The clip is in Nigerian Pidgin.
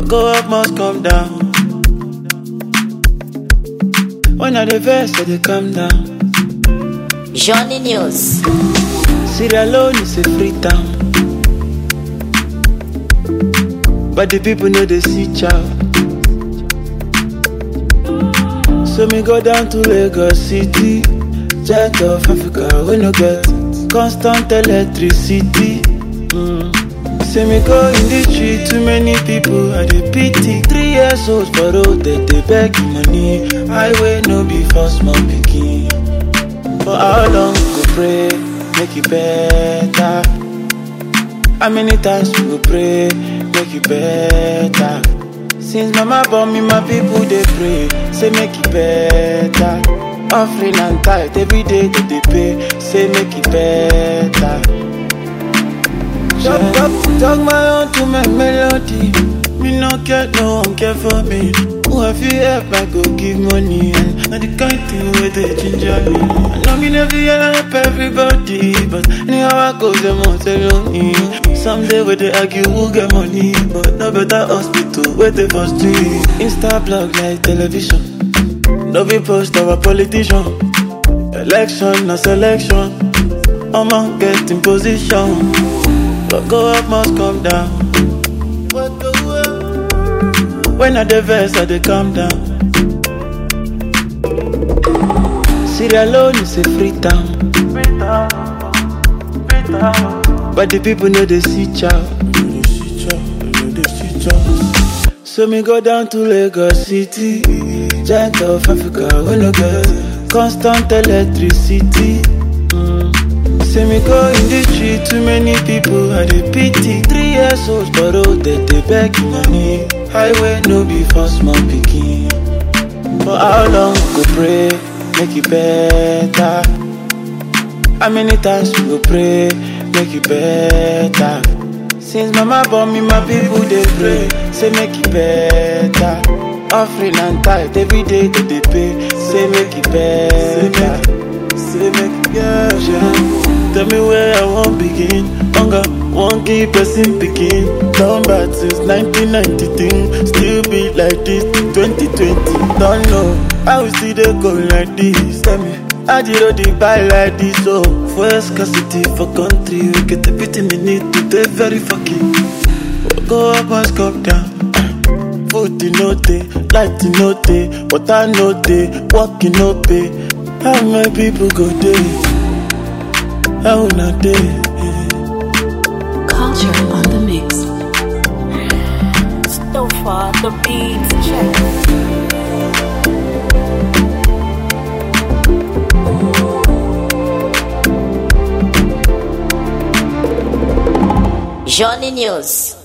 What go up must come down. When I the verse, they come down. Johnny News. Sierra Leone is a free town, but the people know they see chow. So me go down to Lagos City, giant of Africa, we no get constant electricity. Say me go in the street, too many people I dey pity. 3 years old for road, they beg money. Highway no be for small pikin. For how long we go pray, make it better? How many times we go pray, make it better? Since mama born me, my people they pray, say make it better. Offering and tithe every day that they pay, say make it better. Talk my own to my melody. Me no care, no one care for me. Who I feel help, I go give money. And the kind thing where they ginger me. I know me never help everybody, but anyhow I go, them on me. Someday where they argue who get money, but no better hospital where they for street. Insta blog like television, no be post our politician. Election na selection, I'm on get in position. What go up must come down. When I the verse, I they come down. Sierra Leone is a free town, but the people know they see chow. So me go down to Lagos City, giant of Africa, we no get constant electricity. Say me go in the street, too many people I dey pity. 3 years old for road, they beg money. Highway no be for small pikin. For how long we go pray, make it better? How many times we go pray, make it better? Since mama born me, my people they pray, say make it better. Offering and tithe every day that they pay, say make it better. Say make it better. Tell me where I won't begin. Hunger, won't keep person begin. Down bad since 1993. Still be like this 2020. Don't know how we see they go like this. Tell me, how did you the buy like this? So for scarcity for country, we get everything we need to they very fucking. Go up and come down. Food in no day, light in no day, water no day, walking no pay. How my people go there? How not day? Culture on the mix. So far, the beats check. Johnny News.